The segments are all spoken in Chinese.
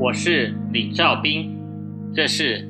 我是李兆斌，这是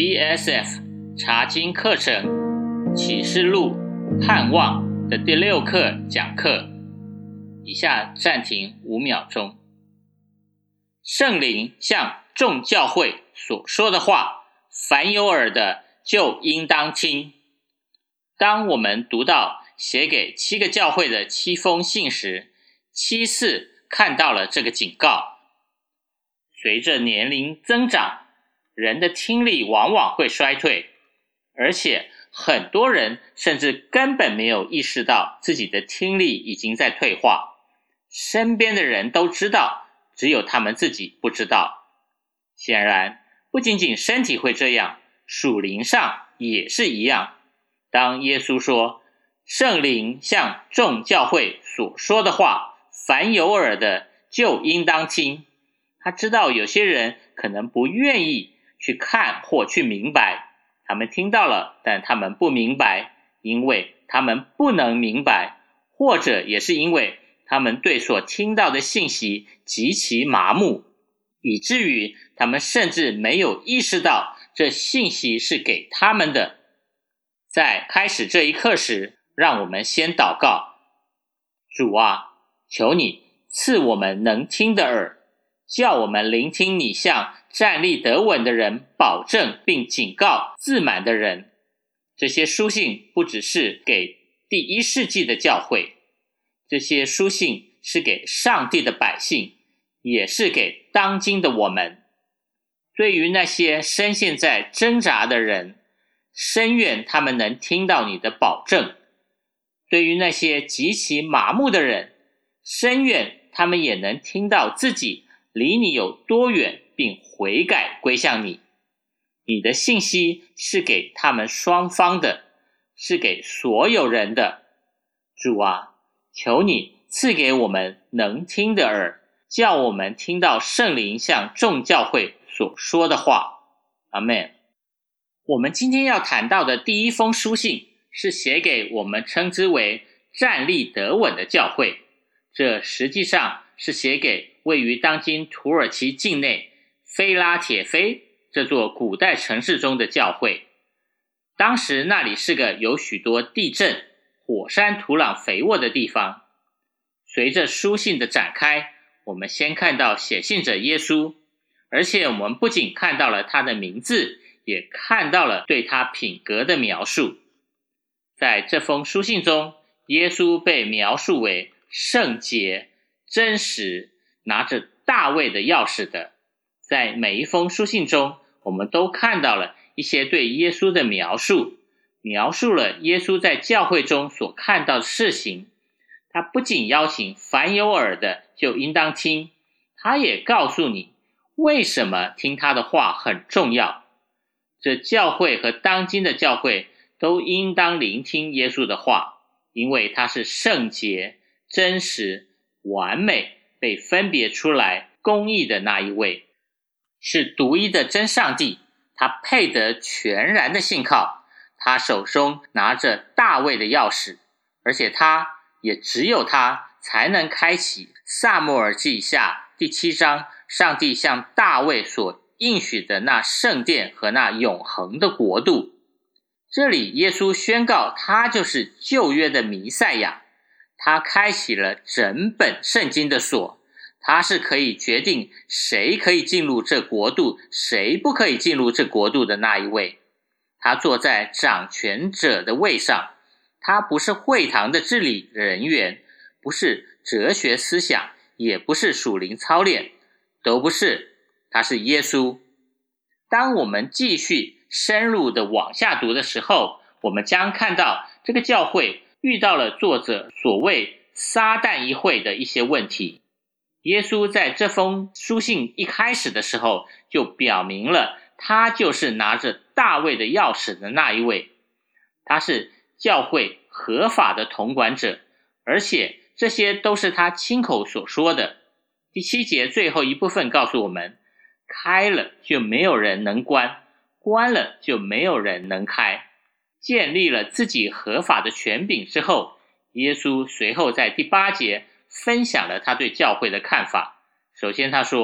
BSF 查经课程启示录盼望的第6课讲课。以下暂停5秒钟。圣灵向众教会所说的话，凡有耳的就应当听。当我们读到写给7个教会的7封信时，7次看到了这个警告。随着年龄增长，人的听力往往会衰退，而且很多人甚至根本没有意识到自己的听力已经在退化。身边的人都知道，只有他们自己不知道。显然，不仅仅身体会这样，属灵上也是一样。当耶稣说，圣灵向众教会所说的话，凡有耳的就应当听。他知道有些人可能不愿意去看或去明白，他们听到了，但他们不明白，因为他们不能明白，或者也是因为他们对所听到的信息极其麻木，以至于他们甚至没有意识到这信息是给他们的。在开始这一课时，让我们先祷告。主啊，求你赐我们能听的耳，叫我们聆听你向站立得稳的人保证并警告自满的人。这些书信不只是给第1世纪的教会，这些书信是给上帝的百姓，也是给当今的我们。对于那些深陷在挣扎的人，深愿他们能听到你的保证。对于那些极其麻木的人，深愿他们也能听到自己离你有多远，并悔改归向你。你的信息是给他们双方的，是给所有人的。主啊，求你赐给我们能听的耳，叫我们听到圣灵向众教会所说的话。阿们。我们今天要谈到的第1封书信，是写给我们称之为站立得稳的教会。这实际上是写给位于当今土耳其境内菲拉铁菲这座古代城市中的教会。当时那里是个有许多地震、火山土壤肥沃的地方。随着书信的展开，我们先看到写信者耶稣，而且我们不仅看到了他的名字，也看到了对他品格的描述。在这封书信中，耶稣被描述为圣洁、真实，拿着大卫的钥匙的。在每一封书信中，我们都看到了一些对耶稣的描述，描述了耶稣在教会中所看到的事情。他不仅邀请凡有耳的就应当听，他也告诉你为什么听他的话很重要。这教会和当今的教会都应当聆听耶稣的话，因为他是圣洁、真实、完美，被分别出来公义的那一位，是独一的真上帝。他配得全然的信靠，他手中拿着大卫的钥匙，而且也只有他才能开启撒母耳记下第7章上帝向大卫所应许的那圣殿和那永恒的国度。这里耶稣宣告他就是旧约的弥赛亚，他开启了整本圣经的锁，他是可以决定谁可以进入这国度，谁不可以进入这国度的那一位。他坐在掌权者的位上，他不是会堂的治理人员，不是哲学思想，也不是属灵操练，都不是，他是耶稣。当我们继续深入的往下读的时候，我们将看到这个教会遇到了作者所谓撒旦一会的一些问题。耶稣在这封书信一开始的时候就表明了，他就是拿着大卫的钥匙的那一位，他是教会合法的统管者，而且这些都是他亲口所说的。第7节最后一部分告诉我们，开了就没有人能关，关了就没有人能开。建立了自己合法的权柄之后，耶稣随后在第8节分享了他对教会的看法。首先他说，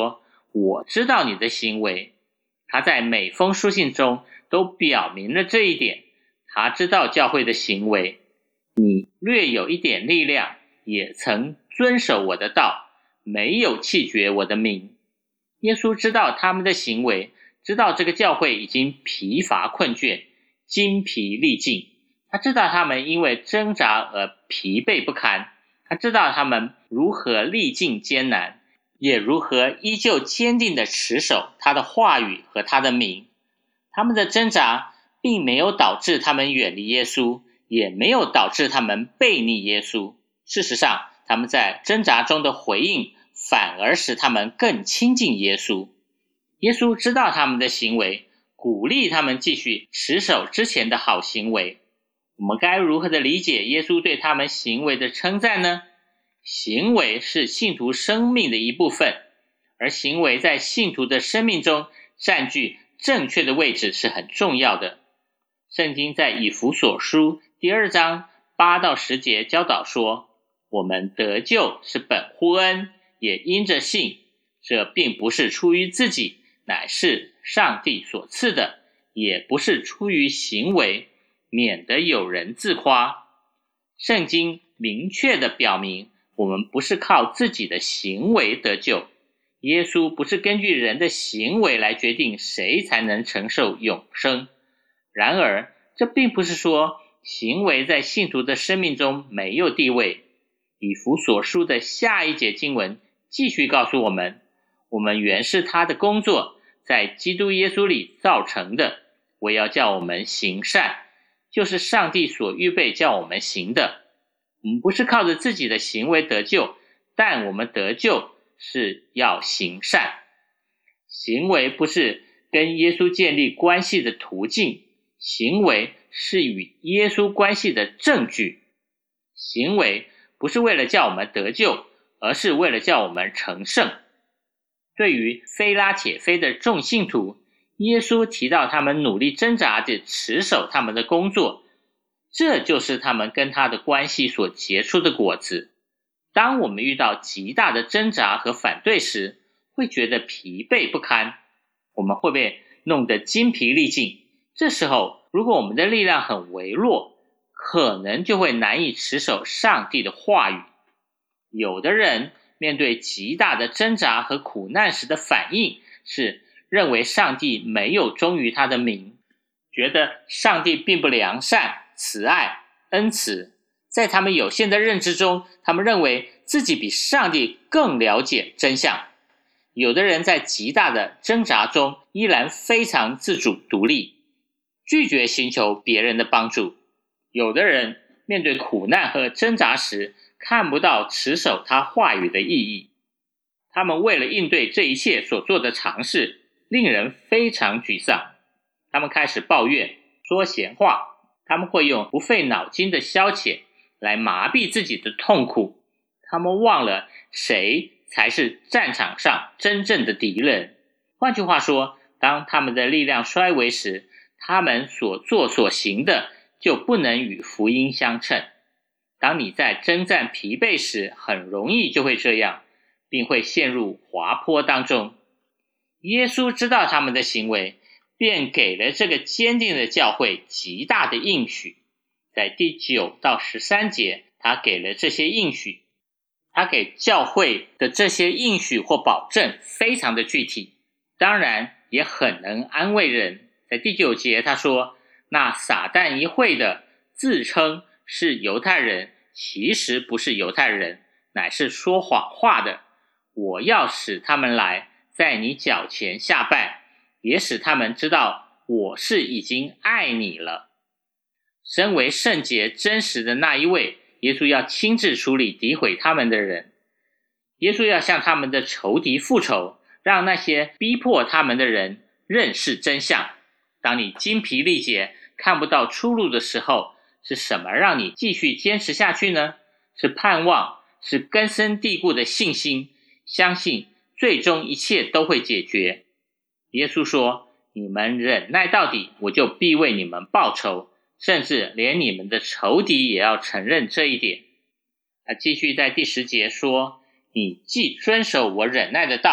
我知道你的行为。他在每封书信中都表明了这一点，他知道教会的行为。你略有一点力量，也曾遵守我的道，没有弃绝我的名。耶稣知道他们的行为，知道这个教会已经疲乏困倦，精疲力尽。他知道他们因为挣扎而疲惫不堪，他知道他们如何历尽艰难，也如何依旧坚定地持守他的话语和他的名。他们的挣扎并没有导致他们远离耶稣，也没有导致他们背逆耶稣。事实上，他们在挣扎中的回应反而使他们更亲近耶稣。耶稣知道他们的行为，鼓励他们继续持守之前的好行为。我们该如何的理解耶稣对他们行为的称赞呢？行为是信徒生命的一部分，而行为在信徒的生命中占据正确的位置是很重要的。圣经在以弗所书第2章8到10节教导说，我们得救是本乎恩，也因着信，这并不是出于自己，乃是上帝所赐的，也不是出于行为，免得有人自夸。圣经明确地表明，我们不是靠自己的行为得救，耶稣不是根据人的行为来决定谁才能承受永生。然而，这并不是说行为在信徒的生命中没有地位。以弗所书的下一节经文继续告诉我们，我们原是他的工作，在基督耶稣里造成的，为要叫我们行善，就是上帝所预备叫我们行的。我们不是靠着自己的行为得救，但我们得救是要行善。行为不是跟耶稣建立关系的途径，行为是与耶稣关系的证据。行为不是为了叫我们得救，而是为了叫我们成圣。对于非拉铁非的众信徒，耶稣提到他们努力挣扎地持守他们的工作，这就是他们跟他的关系所结出的果子。当我们遇到极大的挣扎和反对时，会觉得疲惫不堪，我们会被弄得精疲力尽。这时候，如果我们的力量很微弱，可能就会难以持守上帝的话语。有的人面对极大的挣扎和苦难时的反应是认为上帝没有忠于他的名，觉得上帝并不良善、慈爱、恩慈。在他们有限的认知中，他们认为自己比上帝更了解真相。有的人在极大的挣扎中依然非常自主独立，拒绝寻求别人的帮助。有的人面对苦难和挣扎时，看不到持守他话语的意义。他们为了应对这一切所做的尝试，令人非常沮丧。他们开始抱怨、说闲话，他们会用不费脑筋的消遣来麻痹自己的痛苦。他们忘了谁才是战场上真正的敌人。换句话说，当他们的力量衰微时，他们所做所行的就不能与福音相称。当你在征战疲惫时，很容易就会这样，并会陷入滑坡当中。耶稣知道他们的行为，便给了这个坚定的教会极大的应许。在第9到13节，他给了这些应许。他给教会的这些应许或保证非常的具体，当然也很能安慰人。在第9节他说，那撒旦一会的自称是犹太人，其实不是犹太人，乃是说谎话的。我要使他们来，在你脚前下拜，也使他们知道我是已经爱你了。身为圣洁真实的那一位，耶稣要亲自处理诋毁他们的人。耶稣要向他们的仇敌复仇，让那些逼迫他们的人认识真相。当你精疲力竭，看不到出路的时候，是什么让你继续坚持下去呢？是盼望，是根深蒂固的信心，相信最终一切都会解决。耶稣说，你们忍耐到底，我就必为你们报仇，甚至连你们的仇敌也要承认这一点。继续在第10节说，你既遵守我忍耐的道，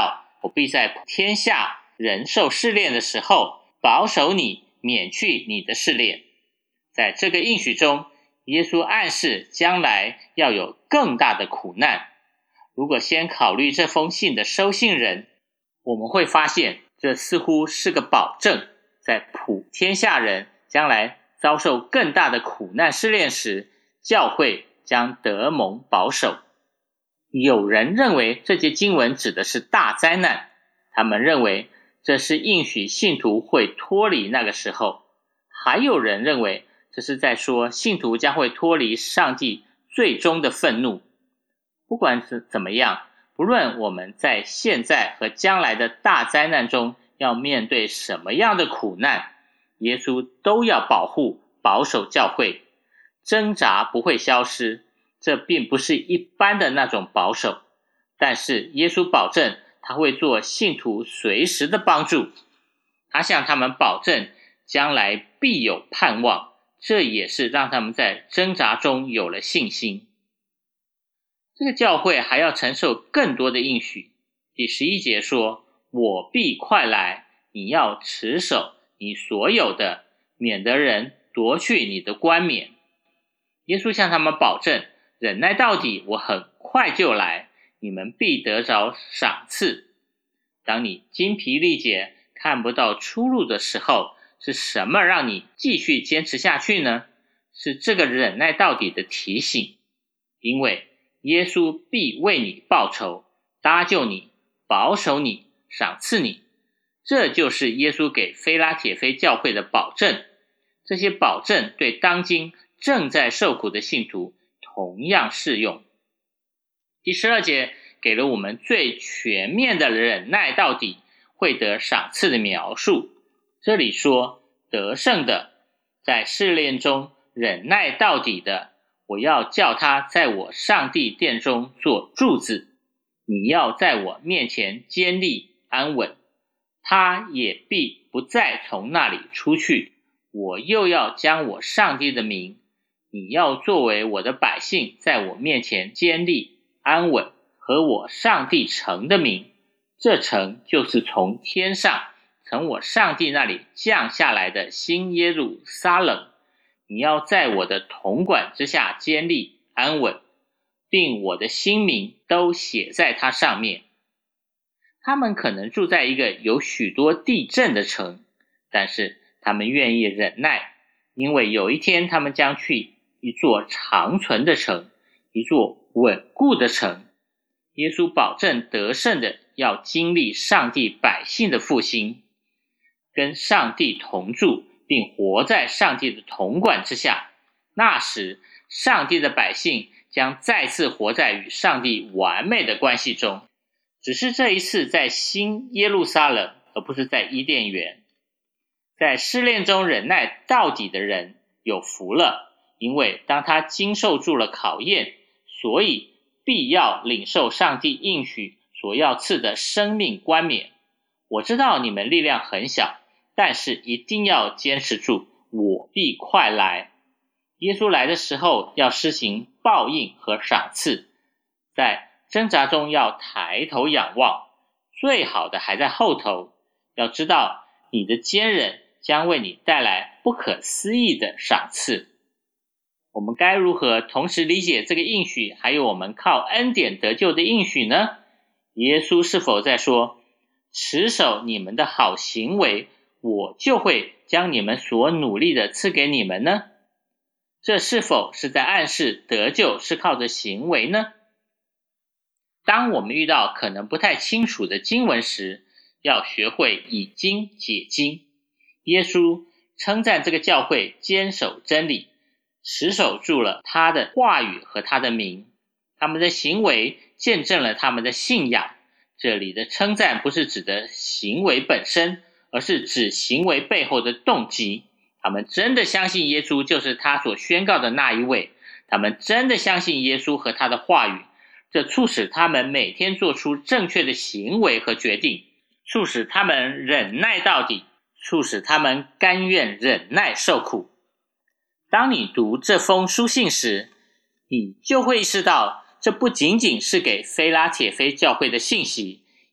我必在天下人受试炼的时候，保守你，免去你的试炼。在这个应许中，耶稣暗示将来要有更大的苦难。如果先考虑这封信的收信人，我们会发现这似乎是个保证，在普天下人将来遭受更大的苦难试炼时，教会将得蒙保守。有人认为这节经文指的是大灾难，他们认为这是应许信徒会脱离那个时候。还有人认为这是在说信徒将会脱离上帝最终的愤怒。不管怎么样，不论我们在现在和将来的大灾难中要面对什么样的苦难，耶稣都要保护保守教会。挣扎不会消失，这并不是一般的那种保守，但是耶稣保证他会做信徒随时的帮助。他向他们保证将来必有盼望，这也是让他们在挣扎中有了信心。这个教会还要承受更多的应许。第11节说，我必快来，你要持守你所有的，免得人夺去你的冠冕。耶稣向他们保证，忍耐到底，我很快就来，你们必得着赏赐。当你精疲力竭，看不到出路的时候，是什么让你继续坚持下去呢？是这个忍耐到底的提醒。因为耶稣必为你报仇，搭救你，保守你，赏赐你。这就是耶稣给非拉铁非教会的保证。这些保证对当今正在受苦的信徒同样适用。第12节给了我们最全面的忍耐到底会得赏赐的描述。这里说，得胜的，在试炼中忍耐到底的，我要叫他在我上帝殿中做柱子，你要在我面前坚立安稳，他也必不再从那里出去。我又要将我上帝的名，你要作为我的百姓，在我面前坚立安稳，和我上帝城的名，这城就是从天上从我上帝那里降下来的新耶路撒冷。你要在我的统管之下坚立安稳，并我的新名都写在它上面。他们可能住在一个有许多地震的城，但是他们愿意忍耐，因为有一天他们将去一座长存的城，一座稳固的城。耶稣保证得胜的要经历上帝百姓的复兴，跟上帝同住，并活在上帝的统管之下。那时，上帝的百姓将再次活在与上帝完美的关系中，只是这一次在新耶路撒冷，而不是在伊甸园。在试炼中忍耐到底的人有福了，因为当他经受住了考验，所以必要领受上帝应许所要赐的生命冠冕。我知道你们力量很小，但是一定要坚持住，我必快来。耶稣来的时候要施行报应和赏赐，在挣扎中要抬头仰望，最好的还在后头。要知道你的坚忍将为你带来不可思议的赏赐。我们该如何同时理解这个应许，还有我们靠恩典得救的应许呢？耶稣是否在说，持守你们的好行为，我就会将你们所努力的赐给你们呢？这是否是在暗示得救是靠着行为呢？当我们遇到可能不太清楚的经文时，要学会以经解经。耶稣称赞这个教会坚守真理，持守住了他的话语和他的名，他们的行为见证了他们的信仰。这里的称赞不是指的行为本身，而是指行为背后的动机。他们真的相信耶稣就是他所宣告的那一位，他们真的相信耶稣和他的话语，这促使他们每天做出正确的行为和决定，促使他们忍耐到底，促使他们甘愿忍耐受苦。当你读这封书信时，你就会意识到，这不仅仅是给非拉铁非教会的信息，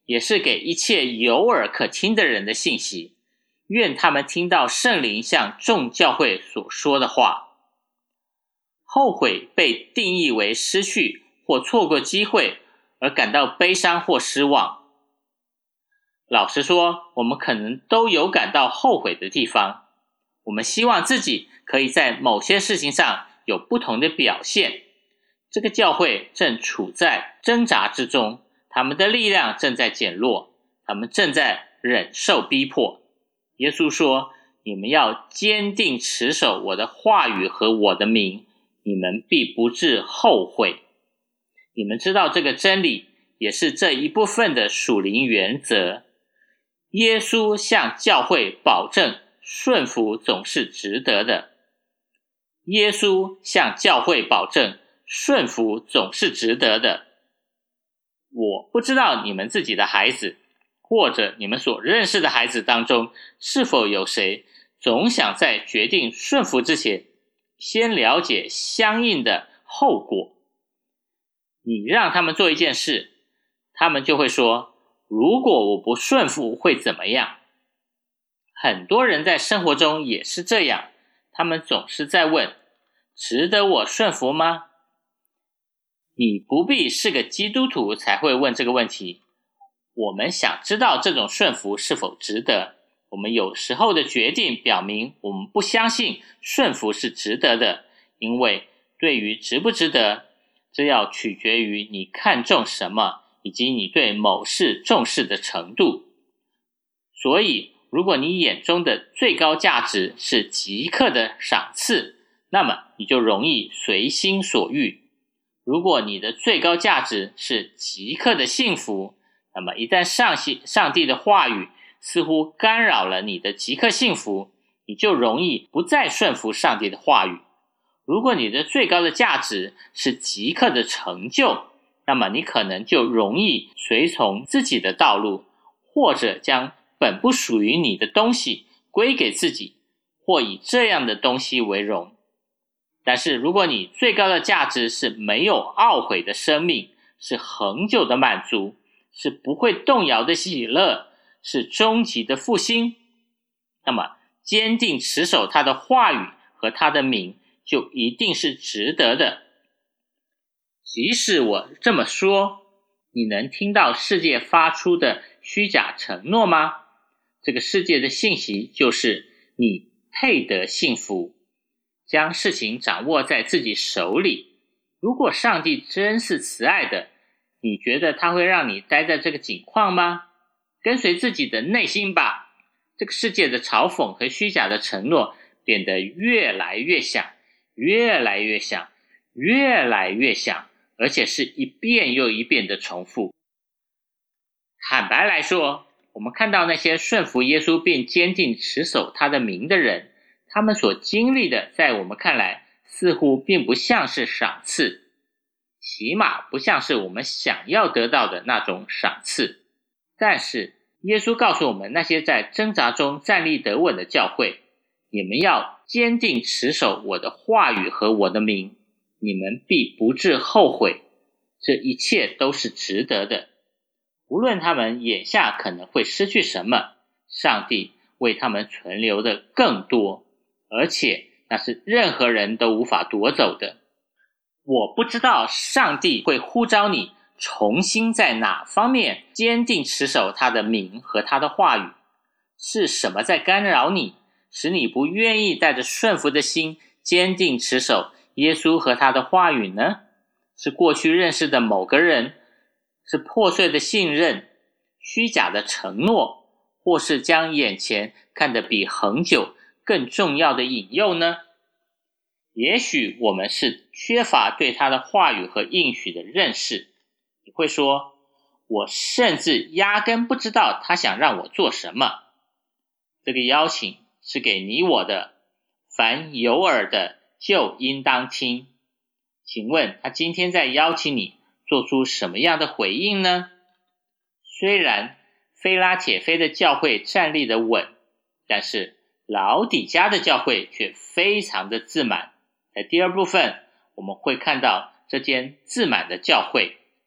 也是给一切有耳可听的人的信息。愿他们听到圣灵向众教会所说的话。后悔被定义为失去或错过机会而感到悲伤或失望。老实说，我们可能都有感到后悔的地方。我们希望自己可以在某些事情上有不同的表现。这个教会正处在挣扎之中，他们的力量正在减弱，他们正在忍受逼迫。耶稣说，你们要坚定持守我的话语和我的名，你们必不致后悔。你们知道这个真理，也是这一部分的属灵原则。耶稣向教会保证顺服总是值得的。耶稣向教会保证顺服总是值得的。我不知道你们自己的孩子，或者你们所认识的孩子当中，是否有谁总想在决定顺服之前，先了解相应的后果。你让他们做一件事，他们就会说，如果我不顺服会怎么样？很多人在生活中也是这样，他们总是在问，值得我顺服吗？你不必是个基督徒才会问这个问题。我们想知道这种顺服是否值得。我们有时候的决定表明我们不相信顺服是值得的，因为对于值不值得，这要取决于你看重什么，以及你对某事重视的程度。所以，如果你眼中的最高价值是即刻的赏赐，那么你就容易随心所欲。如果你的最高价值是即刻的幸福，那么一旦上帝的话语似乎干扰了你的即刻幸福，你就容易不再顺服上帝的话语。如果你的最高的价值是即刻的成就，那么你可能就容易随从自己的道路，或者将本不属于你的东西归给自己，或以这样的东西为荣。但是如果你最高的价值是没有懊悔的生命，是恒久的满足，是不会动摇的喜乐，是终极的复兴，那么坚定持守他的话语和他的名就一定是值得的。即使我这么说，你能听到世界发出的虚假承诺吗？这个世界的信息就是你配得幸福，将事情掌握在自己手里。如果上帝真是慈爱的，你觉得他会让你待在这个境况吗？跟随自己的内心吧。这个世界的嘲讽和虚假的承诺变得越来越响，越来越响，越来越响，而且是一遍又一遍的重复。坦白来说，我们看到那些顺服耶稣并坚定持守他的名的人，他们所经历的在我们看来似乎并不像是赏赐，起码不像是我们想要得到的那种赏赐。但是耶稣告诉我们，那些在挣扎中站立得稳的教会，你们要坚定持守我的话语和我的名，你们必不致后悔，这一切都是值得的。无论他们眼下可能会失去什么，上帝为他们存留的更多，而且那是任何人都无法夺走的。我不知道上帝会呼召你重新在哪方面坚定持守他的名和他的话语，是什么在干扰你，使你不愿意带着顺服的心坚定持守耶稣和他的话语呢？是过去认识的某个人，是破碎的信任，虚假的承诺，或是将眼前看得比恒久更重要的引诱呢？也许我们是缺乏对他的话语和应许的认识。你会说，我甚至压根不知道他想让我做什么。这个邀请是给你我的，凡有耳的就应当听。请问他今天在邀请你做出什么样的回应呢？虽然非拉铁非的教会站立得稳，但是老底嘉的教会却非常的自满。在第二部分，我们会看到这间自满的教会。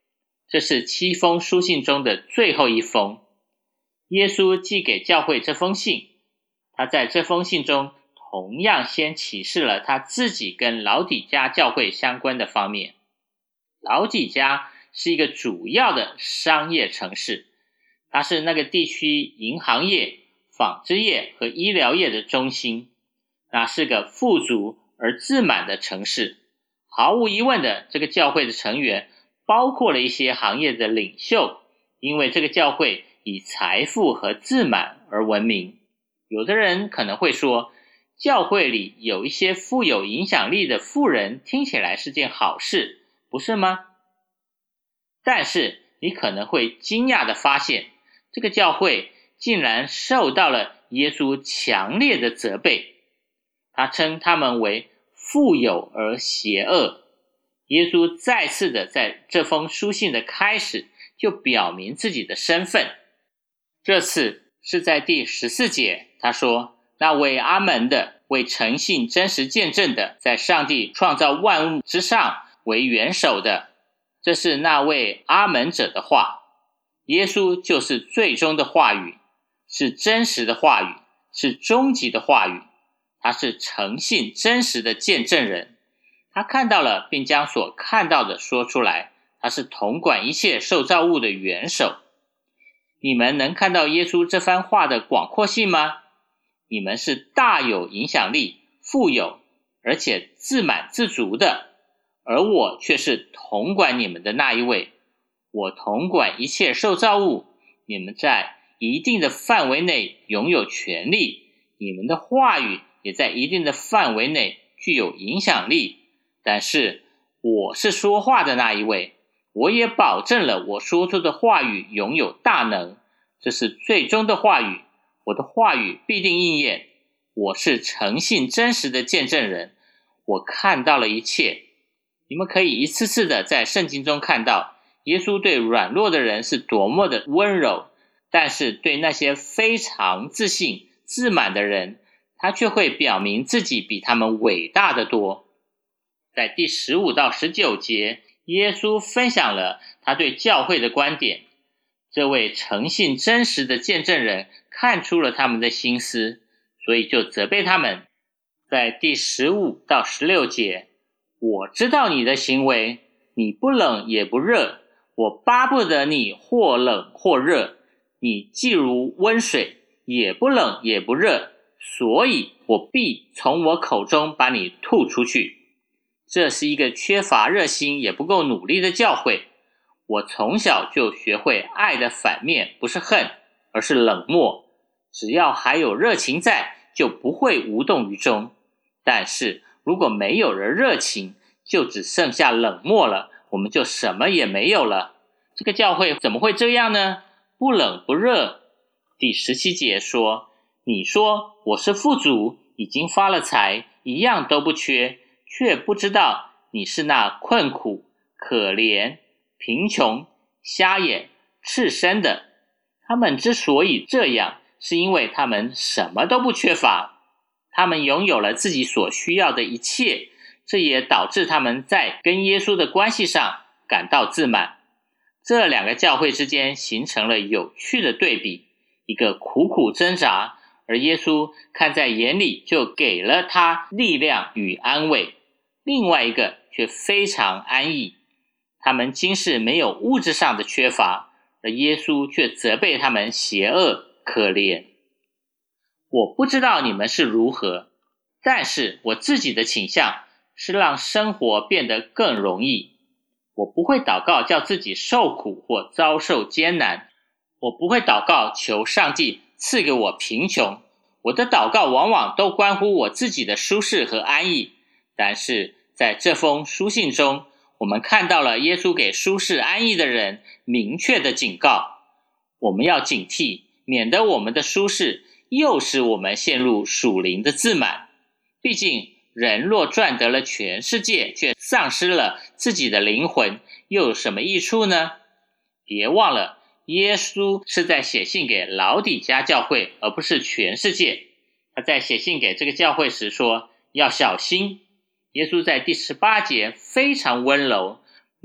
这是7封书信中的最后一封。耶稣寄给教会这封信，他在这封信中同样先启示了他自己跟老底嘉教会相关的方面。老底嘉是一个主要的商业城市，它是那个地区银行业、纺织业和医疗业的中心，那是个富足而自满的城市。毫无疑问的，这个教会的成员包括了一些行业的领袖，因为这个教会以财富和自满而闻名。有的人可能会说，教会里有一些富有影响力的富人听起来是件好事，不是吗？但是你可能会惊讶地发现，这个教会竟然受到了耶稣强烈的责备。他称他们为富有而邪恶。耶稣再次的在这封书信的开始就表明自己的身份。这次是在第14节，他说，那为阿门的，为诚信真实见证的，在上帝创造万物之上为元首的，这是那位阿门者的话。耶稣就是最终的话语，是真实的话语，是终极的话语。他是诚信真实的见证人，他看到了并将所看到的说出来，他是统管一切受造物的元首。你们能看到耶稣这番话的广阔性吗？你们是大有影响力、富有，而且自满自足的，而我却是统管你们的那一位。我统管一切受造物，你们在一定的范围内拥有权利，你们的话语也在一定的范围内具有影响力。但是我是说话的那一位，我也保证了我说出的话语拥有大能，这是最终的话语，我的话语必定应验。我是诚信真实的见证人，我看到了一切。你们可以一次次的在圣经中看到耶稣对软弱的人是多么的温柔，但是对那些非常自信自满的人，他却会表明自己比他们伟大的多。在第15到19节，耶稣分享了他对教会的观点。这位诚信真实的见证人看出了他们的心思，所以就责备他们。在第15到16节，我知道你的行为，你不冷也不热，我巴不得你或冷或热，你既如温水，也不冷也不热，所以我必从我口中把你吐出去。这是一个缺乏热心也不够努力的教会。我从小就学会爱的反面不是恨，而是冷漠。只要还有热情在，就不会无动于衷。但是如果没有了热情，就只剩下冷漠了，我们就什么也没有了。这个教会怎么会这样呢？不冷不热。第17节说，你说我是富足，已经发了财，一样都不缺，却不知道你是那困苦、可怜、贫穷、瞎眼、赤身的。他们之所以这样，是因为他们什么都不缺乏，他们拥有了自己所需要的一切，这也导致他们在跟耶稣的关系上感到自满。这两个教会之间形成了有趣的对比，一个苦苦挣扎，而耶稣看在眼里就给了他力量与安慰，另外一个却非常安逸。他们今世没有物质上的缺乏，而耶稣却责备他们邪恶可怜。我不知道你们是如何，但是我自己的倾向是让生活变得更容易。我不会祷告叫自己受苦或遭受艰难，我不会祷告求上帝赐给我贫穷，我的祷告往往都关乎我自己的舒适和安逸。但是在这封书信中，我们看到了耶稣给舒适安逸的人明确的警告，我们要警惕，免得我们的舒适又使我们陷入属灵的自满。毕竟人若赚得了全世界，却丧失了自己的灵魂，又有什么益处呢？别忘了，耶稣是在写信给老底嘉教会，而不是全世界。他在写信给这个教会时说，要小心。耶稣在第18节非常温柔，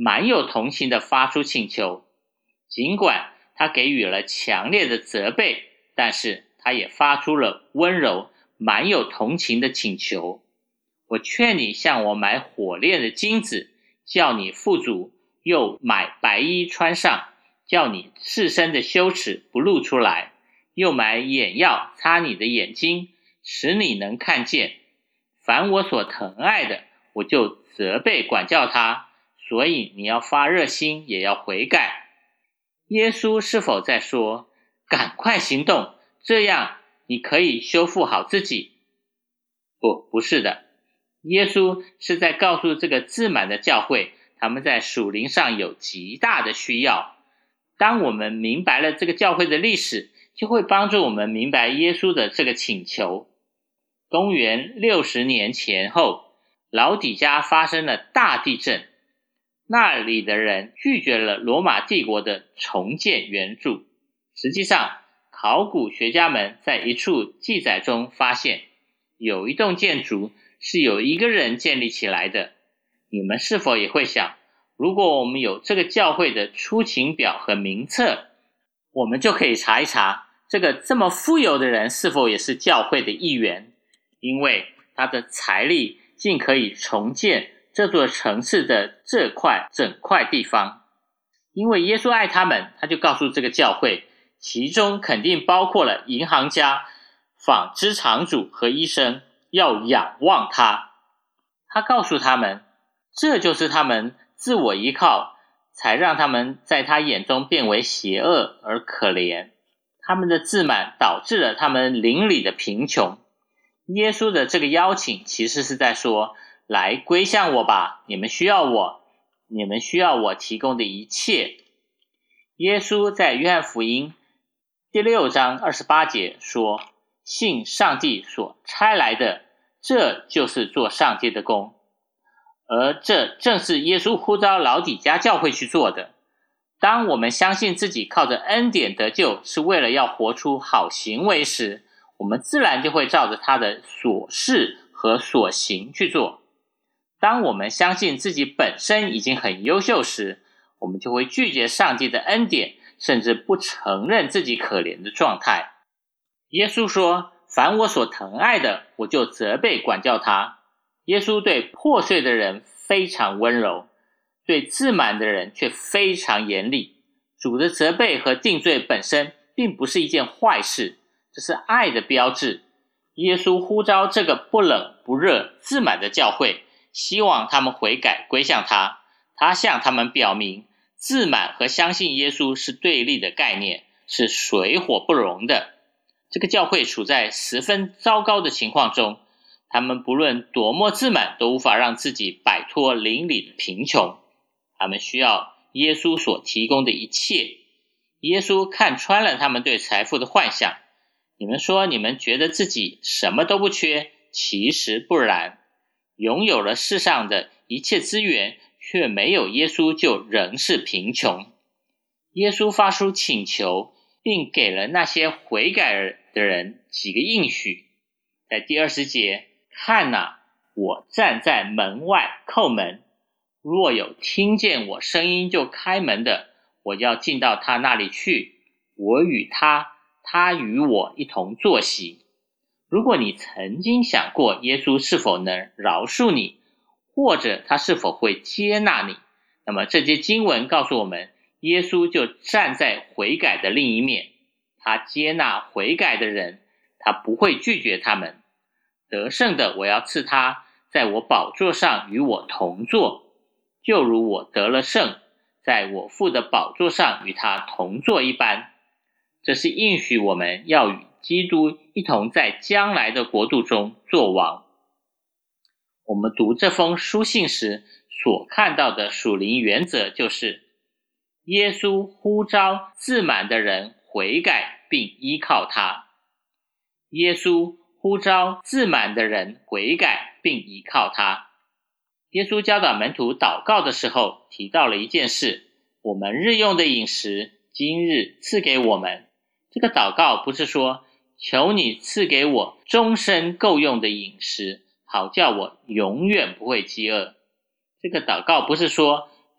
蛮有同情地发出请求。尽管他给予了强烈的责备，但是他也发出了温柔、蛮有同情的请求。我劝你向我买火炼的金子，叫你富足，又买白衣穿上，叫你赤身的羞耻不露出来，又买眼药擦你的眼睛，使你能看见。凡我所疼爱的，我就责备管教他，所以你要发热心，也要悔改。耶稣是否在说，赶快行动，这样你可以修复好自己？不是的。耶稣是在告诉这个自满的教会，他们在属灵上有极大的需要。当我们明白了这个教会的历史，就会帮助我们明白耶稣的这个请求。公元60年前后，老底嘉发生了大地震，那里的人拒绝了罗马帝国的重建援助。实际上，考古学家们在一处记载中发现，有一栋建筑是由一个人建立起来的。你们是否也会想，如果我们有这个教会的出勤表和名册，我们就可以查一查，这个这么富有的人是否也是教会的一员，因为他的财力竟可以重建这座城市的整块地方。因为耶稣爱他们，他就告诉这个教会，其中肯定包括了银行家、纺织厂主和医生，要仰望他。他告诉他们，这就是他们自我依靠，才让他们在他眼中变为邪恶而可怜。他们的自满导致了他们邻里的贫穷。耶稣的这个邀请其实是在说，来归向我吧，你们需要我提供的一切。耶稣在约翰福音第6章28节说，信上帝所差来的，这就是做上帝的工。而这正是耶稣呼召老底嘉教会去做的。当我们相信自己靠着恩典得救，是为了要活出好行为时，我们自然就会照着他的所事和所行去做。当我们相信自己本身已经很优秀时，我们就会拒绝上帝的恩典，甚至不承认自己可怜的状态。耶稣说，凡我所疼爱的，我就责备管教他。耶稣对破碎的人非常温柔，对自满的人却非常严厉。主的责备和定罪本身并不是一件坏事，这是爱的标志。耶稣呼召这个不冷不热自满的教会，希望他们悔改归向他。他向他们表明，自满和相信耶稣是对立的概念，是水火不容的。这个教会处在十分糟糕的情况中，他们不论多么自满，都无法让自己摆脱邻里的贫穷。他们需要耶稣所提供的一切。耶稣看穿了他们对财富的幻想。你们说你们觉得自己什么都不缺，其实不然。拥有了世上的一切资源，却没有耶稣，就仍是贫穷。耶稣发出请求，并给了那些悔改的人几个应许。在第20节，看哪，我站在门外叩门，若有听见我声音就开门的，我要进到他那里去，我与他，他与我一同坐席。如果你曾经想过耶稣是否能饶恕你，或者他是否会接纳你，那么这些经文告诉我们，耶稣就站在悔改的另一面，他接纳悔改的人，他不会拒绝他们。得胜的，我要赐他在我宝座上与我同坐，就如我得了胜，在我父的宝座上与他同坐一般。这是应许我们要与基督一同在将来的国度中作王。我们读这封书信时所看到的属灵原则就是，耶稣呼召自满的人悔改并依靠他。耶稣呼召自满的人悔改并依靠他。耶稣教导门徒祷告的时候提到了一件事，我们日用的饮食今日赐给我们。这个祷告不是说，求你赐给我终身够用的饮食，好叫我永远不会饥饿。这个祷告不是说，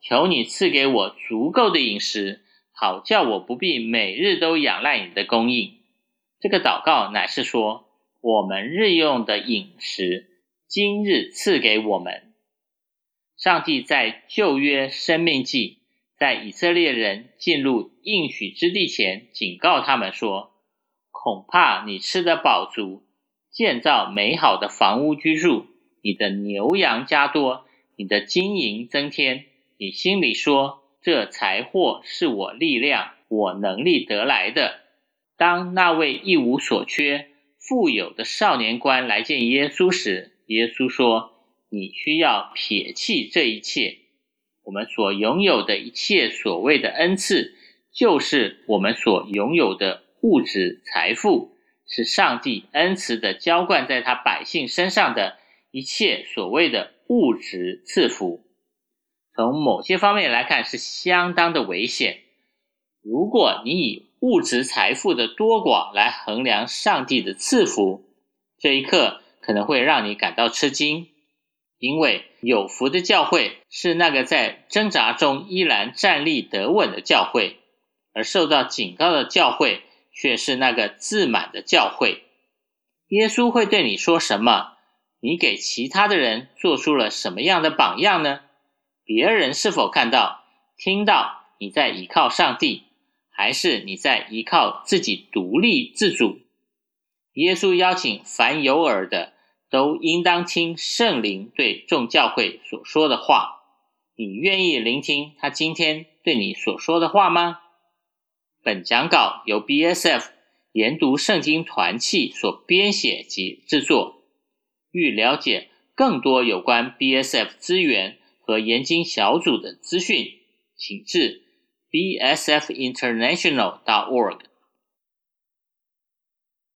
求你赐给我足够的饮食，好叫我不必每日都仰赖你的供应。这个祷告乃是说，我们日用的饮食，今日赐给我们。上帝在旧约申命记，在以色列人进入应许之地前，警告他们说，恐怕你吃得饱足，建造美好的房屋居住，你的牛羊加多，你的金银增添，你心里说，这财货是我力量，我能力得来的。当那位一无所缺、富有的少年官来见耶稣时，耶稣说，你需要撇弃这一切。我们所拥有的一切所谓的恩赐，就是我们所拥有的物质财富，是上帝恩慈地浇灌在他百姓身上的一切所谓的物质赐福。从某些方面来看，是相当的危险。如果你以物质财富的多寡来衡量上帝的赐福，这一刻可能会让你感到吃惊，因为有福的教会是那个在挣扎中依然站立得稳的教会，而受到警告的教会却是那个自满的教会。耶稣会对你说什么？你给其他的人做出了什么样的榜样呢？别人是否看到、听到你在依靠上帝，还是你在依靠自己独立自主？耶稣邀请凡有耳的都应当听圣灵对众教会所说的话。你愿意聆听他今天对你所说的话吗？本讲稿由 BSF 研读圣经团契所编写及制作。欲了解更多有关 BSF 资源和研经小组的资讯，请至bsfinternational.org